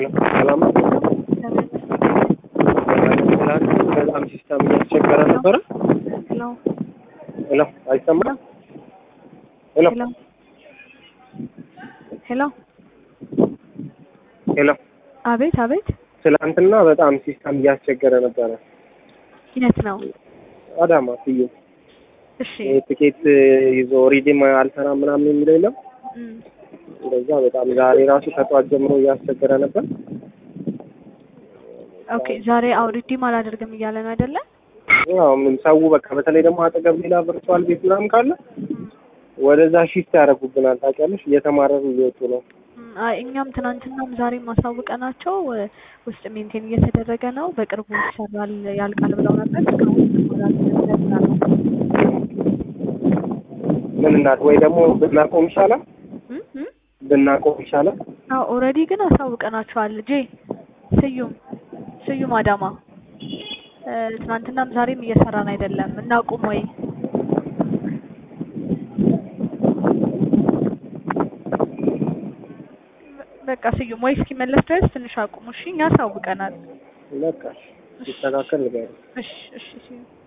ሰላም በጣም ሲስተም እያስቸገረ ነበረ። ሄሎ አይሰማም? ሄሎ ሄሎ ሄሎ አቤት አቤት። ትናንትና በጣም ሲስተም እያስቸገረ ነበረ። የት ነው? አዳማ ትዩ። እሺ ትኬት ይዞ ሪዲም አልሰራም ምናምን የሚለው የለም። እንደዛ በጣም ዛሬ ራሱ ከጧት ጀምሮ እያስቸገረ ነበር። ኦኬ ዛሬ ሪዲም አላደርግም እያለ ነው አይደለ? ያው ምን ሰው በቃ በተለይ ደግሞ አጠገብ ሌላ ቨርቹዋል ቤት ምናምን ካለ ወደዛ ሺፍት ያደርጉብናል። ታውቂያለሽ፣ እየተማረሩ እየወጡ ነው። አይ እኛም ትናንትናም ዛሬም ማሳወቀናቸው ውስጥ ሜንቴን እየተደረገ ነው፣ በቅርቡ ይሰራል ያልቃል ብለው ነበር። ምን እናት ወይ ደግሞ ብናቆም ይሻላል ብናቆም ይሻላል። አዎ ኦልሬዲ ግን አሳውቀናቸዋል። ስዩም አዳማ ትናንትናም ዛሬም እየሰራን አይደለም፣ እናቁም ወይ? በቃ ስዩም ወይ እስኪመለስ ድረስ ትንሽ አቁሙ። እሺ እኛ አሳውቀናል። በቃ ይስተካከል ነገር። እሺ ስዩም